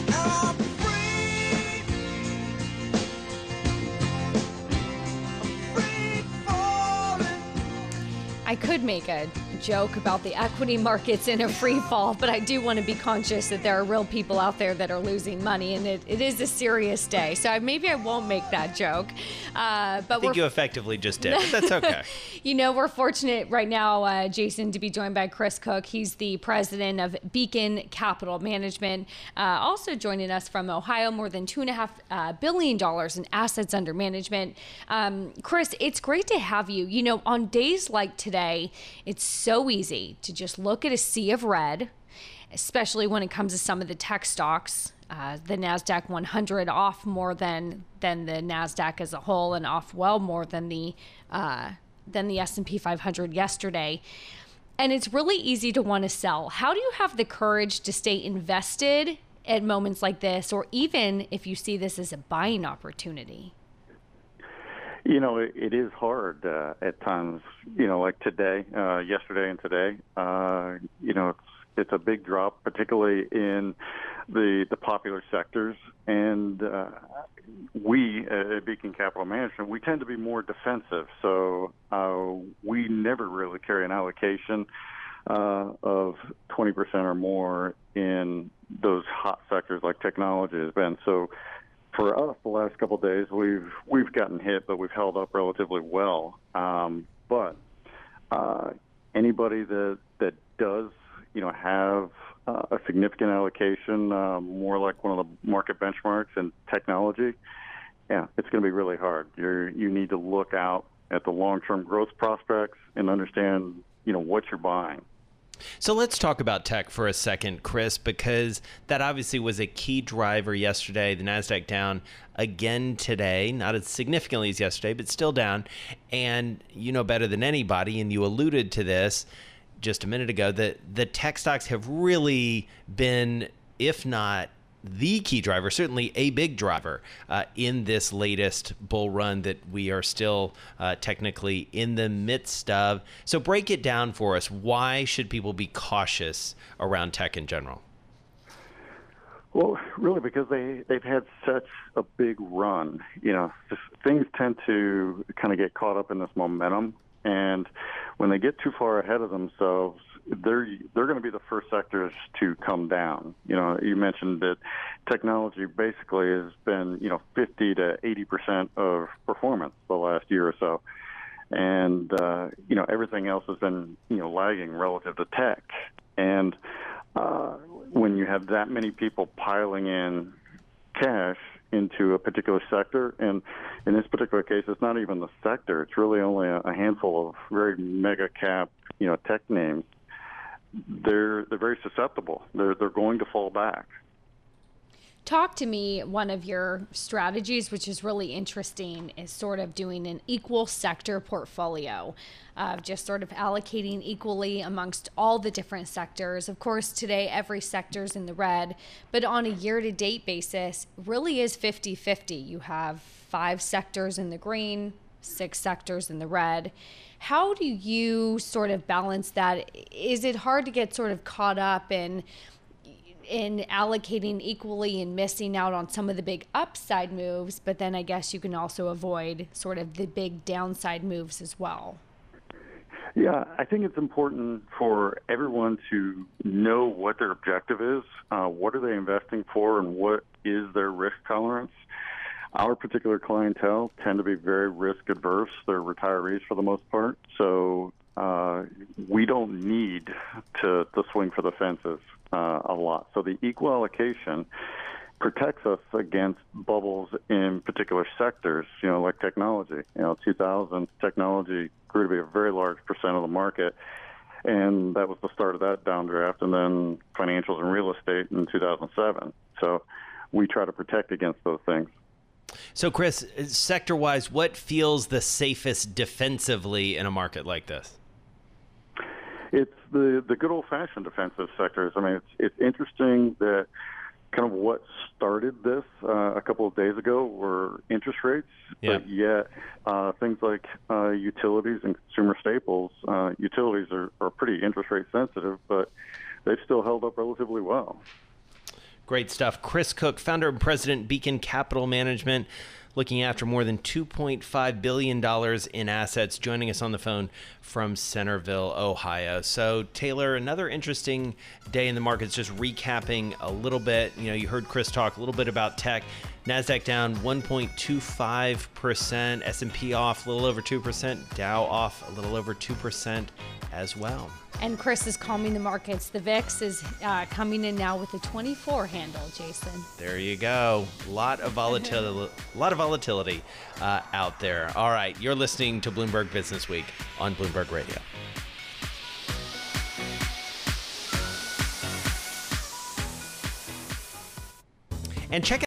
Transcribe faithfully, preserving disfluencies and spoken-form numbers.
I'm free, free falling. I could make a joke about the equity markets in a free fall, but I do want to be conscious that there are real people out there that are losing money, and it, it is a serious day. So I, maybe I won't make that joke. Uh, but I think you effectively just did, but that's okay. You know, we're fortunate right now, uh, Jason, to be joined by Chris Cook. He's the president of Beacon Capital Management. Uh, also joining us from Ohio, more than two and a half uh, billion dollars in assets under management. Um, Chris, it's great to have you. You know, on days like today, it's so easy to just look at a sea of red, especially when it comes to some of the tech stocks. Uh, the NASDAQ one hundred off more than than the NASDAQ as a whole, and off well more than the uh, than the S and P five hundred yesterday. And it's really easy to want to sell. How do you have the courage to stay invested at moments like this, or even if you see this as a buying opportunity? You know, it, it is hard uh, at times, you know, like today, uh, yesterday and today. Uh, you know, it's it's a big drop, particularly in the the popular sectors. And uh, we at Beacon Capital Management, we tend to be more defensive. So uh, we never really carry an allocation uh, of twenty percent or more in those hot sectors like technology has been. So for us, the last couple of days, we've we've gotten hit, but we've held up relatively well. Um, but uh, anybody that that does, you know, have uh, a significant allocation, uh, more like one of the market benchmarks in technology, yeah, it's going to be really hard. You you need to look out at the long-term growth prospects and understand, you know, what you're buying. So let's talk about tech for a second, Chris, because that obviously was a key driver yesterday. The NASDAQ down again today, not as significantly as yesterday, but still down. And you know better than anybody, and you alluded to this just a minute ago, that the tech stocks have really been, if not the key driver, certainly a big driver uh, in this latest bull run that we are still uh, technically in the midst of. So break it down for us. Why should people be cautious around tech in general? Well, really, because they, they've had such a big run. You know, just, things tend to kind of get caught up in this momentum. And when they get too far ahead of themselves, they're they're going to be the first sectors to come down. You know, you mentioned that technology basically has been, you know, fifty to eighty percent of performance the last year or so, and uh, you know, everything else has been, you know, lagging relative to tech. And uh, when you have that many people piling in cash into a particular sector, and in this particular case, it's not even the sector; it's really only a, a handful of very mega cap, you know, tech names. They're they're very susceptible. They're they're going to fall back. Talk to me. One of your strategies, which is really interesting, is sort of doing an equal sector portfolio, uh, just sort of allocating equally amongst all the different sectors. Of course, today every sector's in the red, but on a year-to-date basis, really is fifty-fifty. You have five sectors in the green, six sectors in the red. How do you sort of balance that? Is it hard to get sort of caught up in in allocating equally and missing out on some of the big upside moves, but then I guess you can also avoid sort of the big downside moves as well? Yeah, I think it's important for everyone to know what their objective is, uh, what are they investing for, and what is their risk tolerance. Our particular clientele tend to be very risk adverse. They're retirees for the most part. So uh, we don't need to, to swing for the fences uh, a lot. So the equal allocation protects us against bubbles in particular sectors, you know, like technology. You know, two thousand, technology grew to be a very large percent of the market. And that was the start of that downdraft. And then financials and real estate in two thousand seven. So we try to protect against those things. So, Chris, sector-wise, what feels the safest defensively in a market like this? It's the, the good old-fashioned defensive sectors. I mean, it's it's interesting that kind of what started this uh, a couple of days ago were interest rates, yeah. but yet uh, things like uh, utilities and consumer staples, uh, utilities are, are pretty interest rate sensitive, but they've still held up relatively well. Great stuff. Chris Cook, founder and president, Beacon Capital Management, looking after more than two point five billion dollars in assets, joining us on the phone from Centerville, Ohio. So, Taylor, another interesting day in the markets, just recapping a little bit. You know, you heard Chris talk a little bit about tech. NASDAQ down one point two five percent, S and P off a little over two percent, Dow off a little over two percent as well. And Chris is calming the markets. The V I X is uh, coming in now with a twenty-four handle, Jason. There you go. A lot of volatility, a lot of volatility uh, out there. All right, you're listening to Bloomberg Business Week on Bloomberg Radio. And check out